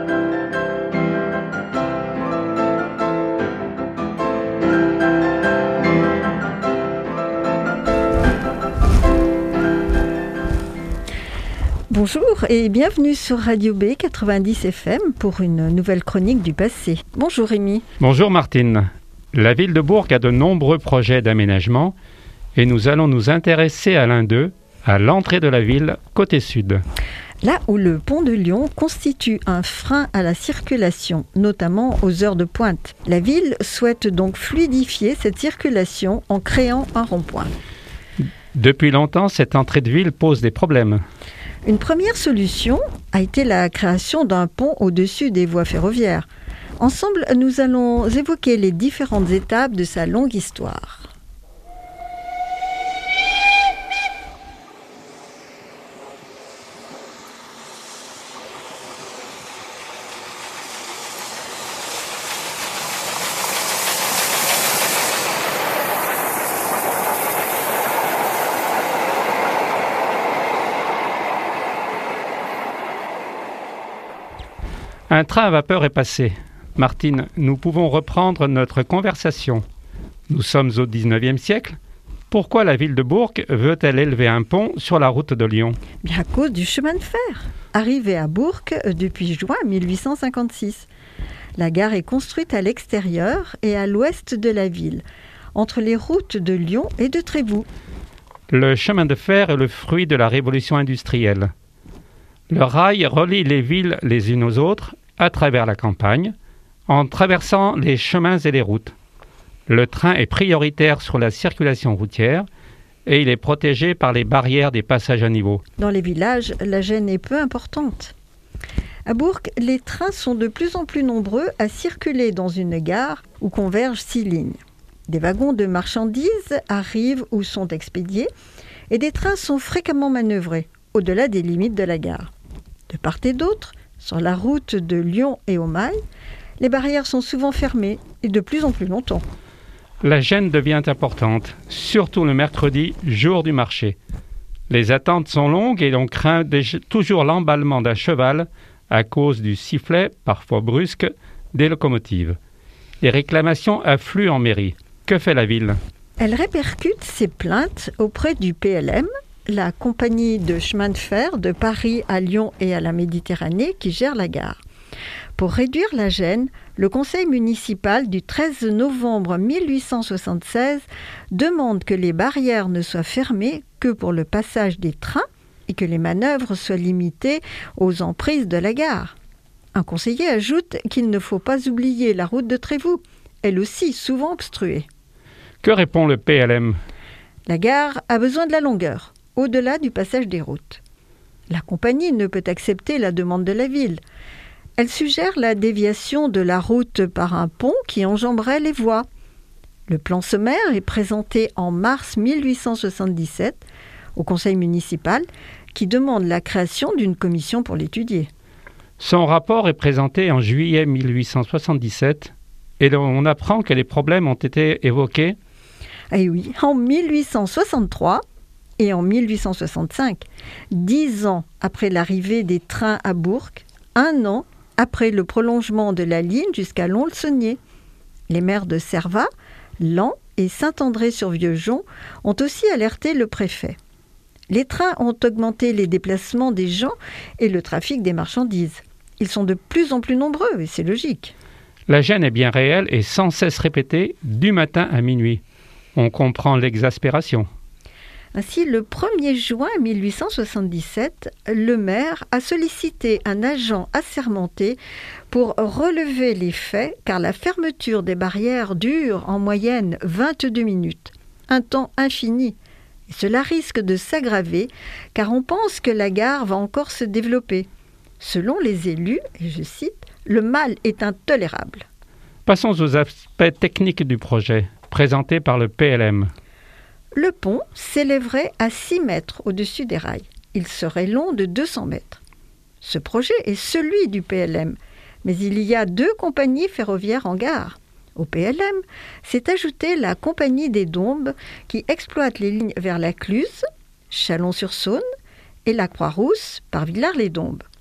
Bonjour et bienvenue sur Radio B 90 FM pour une nouvelle chronique du passé. Bonjour Rémi. Bonjour Martine. La ville de Bourg a de nombreux projets d'aménagement et nous allons nous intéresser à l'un d'eux, à l'entrée de la ville, côté sud. Là où le pont de Lyon constitue un frein à la circulation, notamment aux heures de pointe. La ville souhaite donc fluidifier cette circulation en créant un rond-point. Depuis longtemps, cette entrée de ville pose des problèmes. Une première solution a été la création d'un pont au-dessus des voies ferroviaires. Ensemble, nous allons évoquer les différentes étapes de sa longue histoire. Un train à vapeur est passé. Martine, nous pouvons reprendre notre conversation. Nous sommes au XIXe siècle. Pourquoi la ville de Bourg veut-elle élever un pont sur la route de Lyon ? Bien à cause du chemin de fer, arrivé à Bourg depuis juin 1856. La gare est construite à l'extérieur et à l'ouest de la ville, entre les routes de Lyon et de Trévoux. Le chemin de fer est le fruit de la révolution industrielle. Le rail relie les villes les unes aux autres à travers la campagne, en traversant les chemins et les routes. Le train est prioritaire sur la circulation routière et il est protégé par les barrières des passages à niveau. Dans les villages, la gêne est peu importante. À Bourg, les trains sont de plus en plus nombreux à circuler dans une gare où convergent 6 lignes. Des wagons de marchandises arrivent ou sont expédiés et des trains sont fréquemment manœuvrés au-delà des limites de la gare. De part et d'autre, sur la route de Lyon et au Mail, les barrières sont souvent fermées et de plus en plus longtemps. La gêne devient importante, surtout le mercredi, jour du marché. Les attentes sont longues et l'on craint toujours l'emballement d'un cheval à cause du sifflet, parfois brusque, des locomotives. Les réclamations affluent en mairie. Que fait la ville ? Elle répercute ses plaintes auprès du PLM, la compagnie de chemin de fer de Paris à Lyon et à la Méditerranée qui gère la gare. Pour réduire la gêne, le conseil municipal du 13 novembre 1876 demande que les barrières ne soient fermées que pour le passage des trains et que les manœuvres soient limitées aux emprises de la gare. Un conseiller ajoute qu'il ne faut pas oublier la route de Trévoux, elle aussi souvent obstruée. Que répond le PLM ? La gare a besoin de la longueur, au-delà du passage des routes. La compagnie ne peut accepter la demande de la ville. Elle suggère la déviation de la route par un pont qui enjamberait les voies. Le plan sommaire est présenté en mars 1877 au conseil municipal qui demande la création d'une commission pour l'étudier. Son rapport est présenté en juillet 1877 et on apprend que les problèmes ont été évoqués. Eh oui, en 1863 et en 1865, 10 ans après l'arrivée des trains à Bourg, 1 an après le prolongement de la ligne jusqu'à Lons-le-Saunier. Les maires de Cervat, Laon et Saint-André-sur-Vieux-Jon ont aussi alerté le préfet. Les trains ont augmenté les déplacements des gens et le trafic des marchandises. Ils sont de plus en plus nombreux et c'est logique. La gêne est bien réelle et sans cesse répétée du matin à minuit. On comprend l'exaspération. Ainsi, le 1er juin 1877, le maire a sollicité un agent assermenté pour relever les faits car la fermeture des barrières dure en moyenne 22 minutes, un temps infini. Et cela risque de s'aggraver car on pense que la gare va encore se développer. Selon les élus, et je cite, « Le mal est intolérable ». Passons aux aspects techniques du projet, présenté par le PLM. Le pont s'élèverait à 6 mètres au-dessus des rails. Il serait long de 200 mètres. Ce projet est celui du PLM, mais il y a 2 compagnies ferroviaires en gare. Au PLM, s'est ajoutée la Compagnie des Dombes qui exploite les lignes vers la Cluse, Chalon-sur-Saône et la Croix-Rousse par Villars-les-Dombes.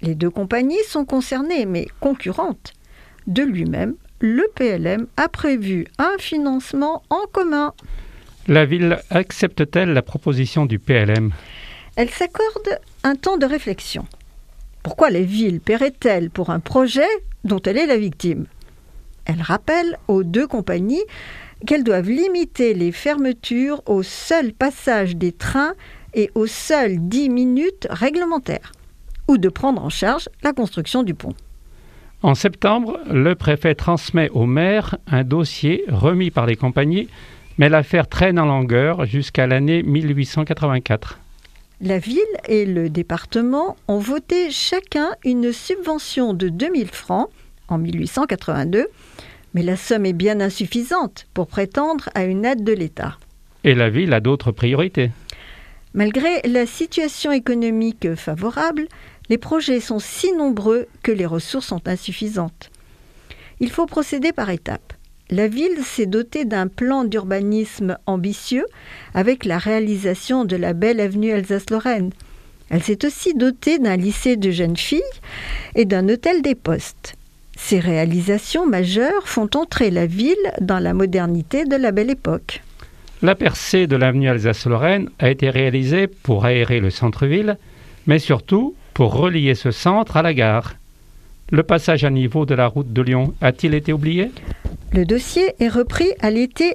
Les deux compagnies sont concernées, mais concurrentes. De lui-même, le PLM a prévu un financement en commun. La ville accepte-t-elle la proposition du PLM ? Elle s'accorde un temps de réflexion. Pourquoi la ville paierait-elle pour un projet dont elle est la victime ? Elle rappelle aux deux compagnies qu'elles doivent limiter les fermetures au seul passage des trains et aux seules 10 minutes réglementaires, ou de prendre en charge la construction du pont. En septembre, le préfet transmet au maire un dossier remis par les compagnies, mais l'affaire traîne en longueur jusqu'à l'année 1884. La ville et le département ont voté chacun une subvention de 2000 francs en 1882, mais la somme est bien insuffisante pour prétendre à une aide de l'État. Et la ville a d'autres priorités. Malgré la situation économique favorable, les projets sont si nombreux que les ressources sont insuffisantes. Il faut procéder par étapes. La ville s'est dotée d'un plan d'urbanisme ambitieux avec la réalisation de la belle avenue Alsace-Lorraine. Elle s'est aussi dotée d'un lycée de jeunes filles et d'un hôtel des postes. Ces réalisations majeures font entrer la ville dans la modernité de la belle époque. La percée de l'avenue Alsace-Lorraine a été réalisée pour aérer le centre-ville, mais surtout pour relier ce centre à la gare. Le passage à niveau de la route de Lyon a-t-il été oublié ? Le dossier est repris à l'été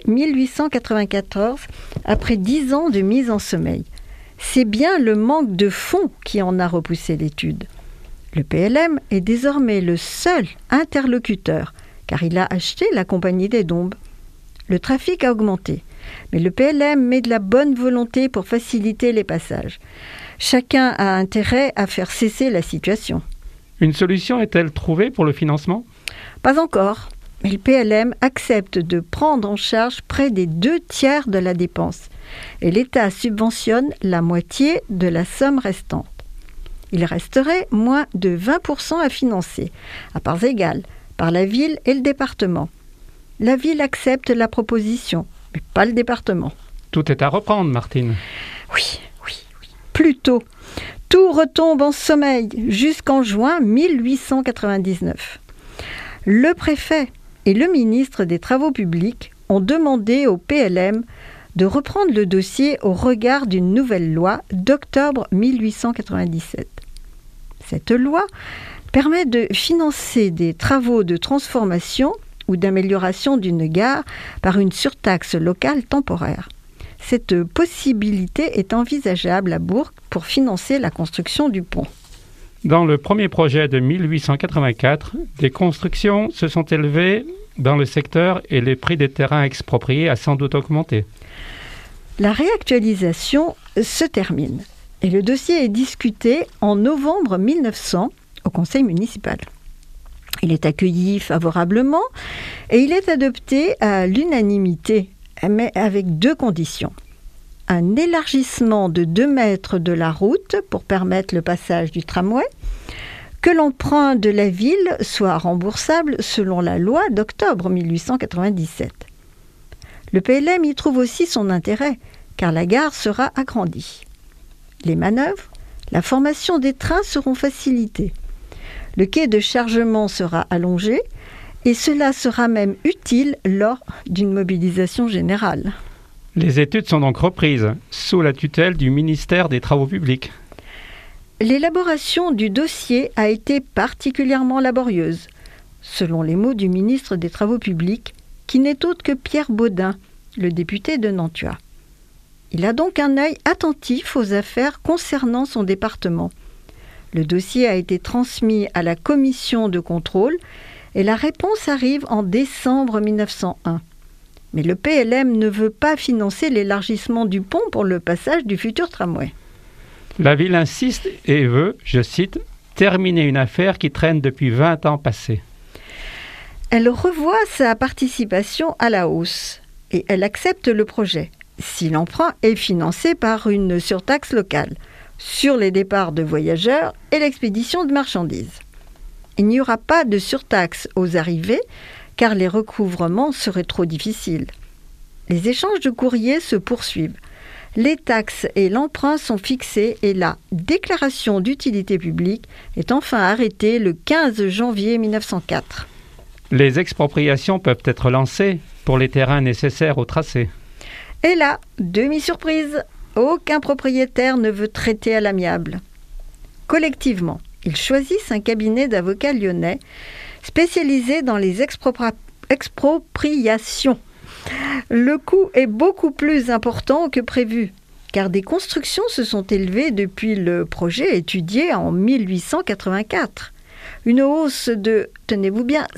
1894, après 10 ans de mise en sommeil. C'est bien le manque de fonds qui en a repoussé l'étude. Le PLM est désormais le seul interlocuteur, car il a acheté la Compagnie des Dombes. Le trafic a augmenté, mais le PLM met de la bonne volonté pour faciliter les passages. Chacun a intérêt à faire cesser la situation. Une solution est-elle trouvée pour le financement ? Pas encore, mais le PLM accepte de prendre en charge près des 2/3 de la dépense et l'État subventionne la moitié de la somme restante. Il resterait moins de 20% à financer, à parts égales, par la ville et le département. La ville accepte la proposition, mais pas le département. Tout est à reprendre, Martine. Oui. Plutôt. Tout retombe en sommeil jusqu'en juin 1899. Le préfet et le ministre des Travaux publics ont demandé au PLM de reprendre le dossier au regard d'une nouvelle loi d'octobre 1897. Cette loi permet de financer des travaux de transformation ou d'amélioration d'une gare par une surtaxe locale temporaire. Cette possibilité est envisageable à Bourg pour financer la construction du pont. Dans le premier projet de 1884, des constructions se sont élevées dans le secteur et les prix des terrains expropriés a sans doute augmenté. La réactualisation se termine et le dossier est discuté en novembre 1900 au conseil municipal. Il est accueilli favorablement et il est adopté à l'unanimité, mais avec 2 conditions. Un élargissement de 2 mètres de la route pour permettre le passage du tramway, que l'emprunt de la ville soit remboursable selon la loi d'octobre 1897. Le PLM y trouve aussi son intérêt, car la gare sera agrandie. Les manœuvres, la formation des trains seront facilitées. Le quai de chargement sera allongé et cela sera même utile lors d'une mobilisation générale. Les études sont donc reprises sous la tutelle du ministère des Travaux publics. L'élaboration du dossier a été particulièrement laborieuse, selon les mots du ministre des Travaux publics, qui n'est autre que Pierre Baudin, le député de Nantua. Il a donc un œil attentif aux affaires concernant son département. Le dossier a été transmis à la commission de contrôle et la réponse arrive en décembre 1901. Mais le PLM ne veut pas financer l'élargissement du pont pour le passage du futur tramway. La ville insiste et veut, je cite, « terminer une affaire qui traîne depuis 20 ans passés ». Elle revoit sa participation à la hausse et elle accepte le projet, si l'emprunt est financé par une surtaxe locale sur les départs de voyageurs et l'expédition de marchandises. Il n'y aura pas de surtaxe aux arrivées car les recouvrements seraient trop difficiles. Les échanges de courriers se poursuivent. Les taxes et l'emprunt sont fixés et la déclaration d'utilité publique est enfin arrêtée le 15 janvier 1904. Les expropriations peuvent être lancées pour les terrains nécessaires au tracé. Et là, demi-surprise, aucun propriétaire ne veut traiter à l'amiable. Collectivement, ils choisissent un cabinet d'avocats lyonnais spécialisé dans les expropriations. Le coût est beaucoup plus important que prévu, car des constructions se sont élevées depuis le projet étudié en 1884. Une hausse de, tenez-vous bien,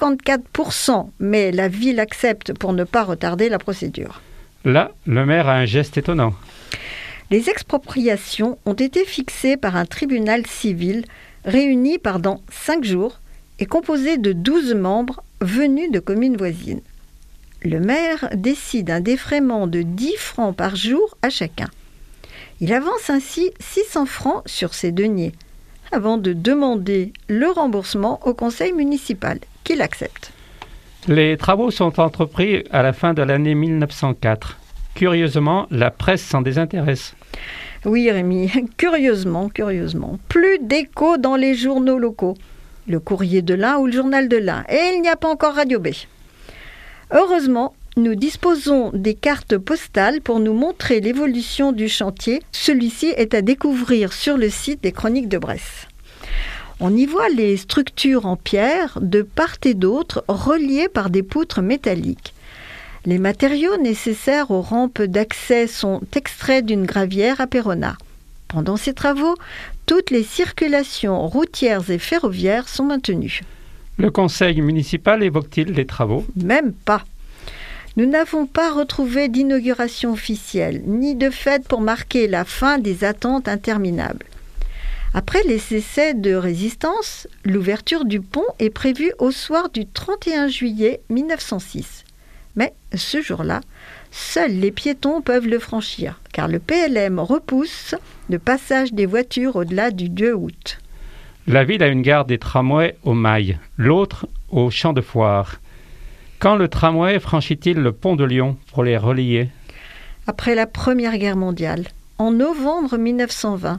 54%, mais la ville accepte pour ne pas retarder la procédure. Là, le maire a un geste étonnant. Les expropriations ont été fixées par un tribunal civil réuni pendant 5 jours et composé de 12 membres venus de communes voisines. Le maire décide un défraiement de 10 francs par jour à chacun. Il avance ainsi 600 francs sur ses deniers, avant de demander le remboursement au conseil municipal, qui l'accepte. Les travaux sont entrepris à la fin de l'année 1904. Curieusement, la presse s'en désintéresse. Oui, Rémi, curieusement. Plus d'écho dans les journaux locaux. Le Courrier de l'Ain ou le Journal de l'Ain. Et il n'y a pas encore Radio B. Heureusement, nous disposons des cartes postales pour nous montrer l'évolution du chantier. Celui-ci est à découvrir sur le site des Chroniques de Bresse. On y voit les structures en pierre de part et d'autre reliées par des poutres métalliques. Les matériaux nécessaires aux rampes d'accès sont extraits d'une gravière à Péronat. Pendant ces travaux, toutes les circulations routières et ferroviaires sont maintenues. Le conseil municipal évoque-t-il les travaux ? Même pas. Nous n'avons pas retrouvé d'inauguration officielle, ni de fête pour marquer la fin des attentes interminables. Après les essais de résistance, l'ouverture du pont est prévue au soir du 31 juillet 1906. Mais ce jour-là, seuls les piétons peuvent le franchir, car le PLM repousse le passage des voitures au-delà du 2 août. La ville a une gare des tramways au Mail, l'autre au Champ de Foire. Quand le tramway franchit-il le pont de Lyon pour les relier ? Après la Première Guerre mondiale, en novembre 1920.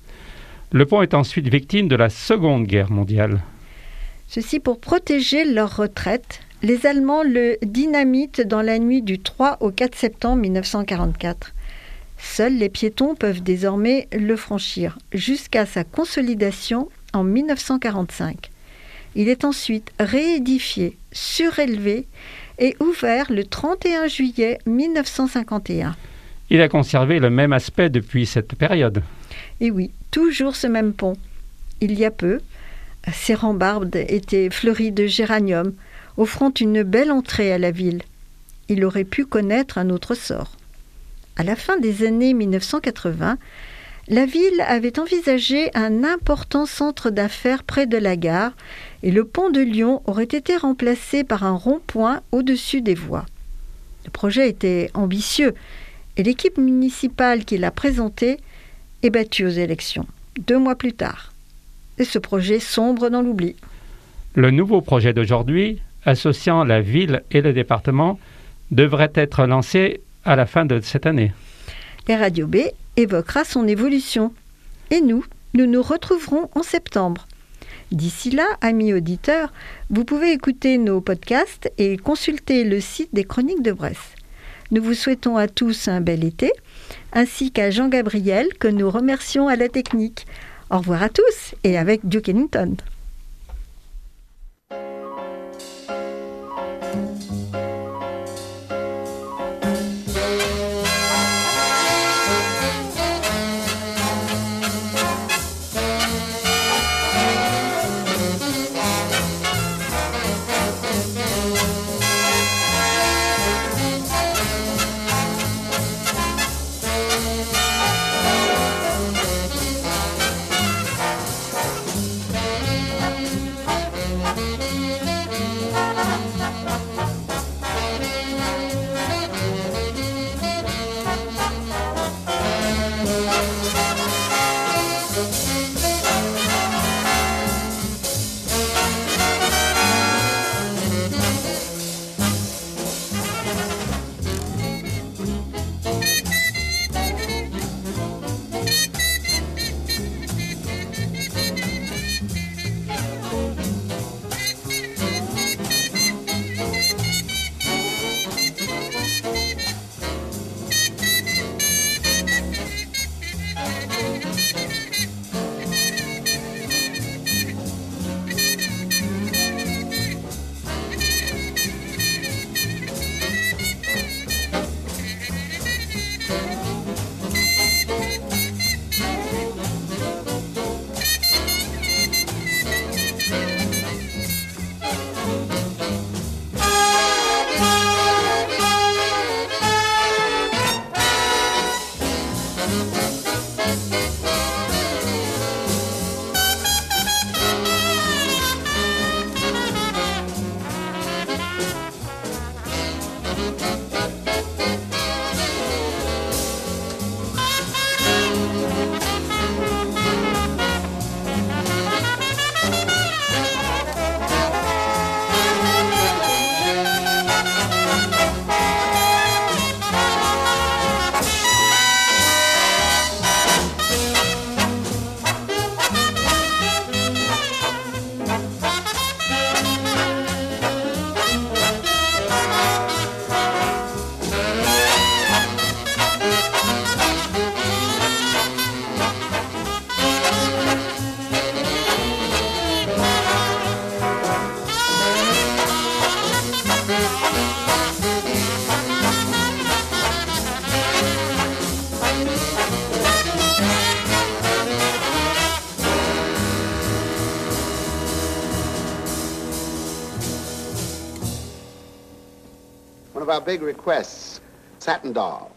Le pont est ensuite victime de la Seconde Guerre mondiale. Ceci pour protéger leur retraite. Les Allemands le dynamitent dans la nuit du 3 au 4 septembre 1944. Seuls les piétons peuvent désormais le franchir, jusqu'à sa consolidation en 1945. Il est ensuite réédifié, surélevé et ouvert le 31 juillet 1951. Il a conservé le même aspect depuis cette période. Et oui, toujours ce même pont. Il y a peu, ses rambardes étaient fleuries de géraniums, offrant une belle entrée à la ville. Il aurait pu connaître un autre sort. À la fin des années 1980, la ville avait envisagé un important centre d'affaires près de la gare et le pont de Lyon aurait été remplacé par un rond-point au-dessus des voies. Le projet était ambitieux et l'équipe municipale qui l'a présenté est battue aux élections, 2 mois plus tard. Et ce projet sombre dans l'oubli. Le nouveau projet d'aujourd'hui, associant la ville et le département, devrait être lancé à la fin de cette année. Et Radio B évoquera son évolution. Et nous nous retrouverons en septembre. D'ici là, amis auditeurs, vous pouvez écouter nos podcasts et consulter le site des Chroniques de Bresse. Nous vous souhaitons à tous un bel été, ainsi qu'à Jean-Gabriel, que nous remercions à la technique. Au revoir à tous et avec Duke Ellington. our big requests, satin dolls.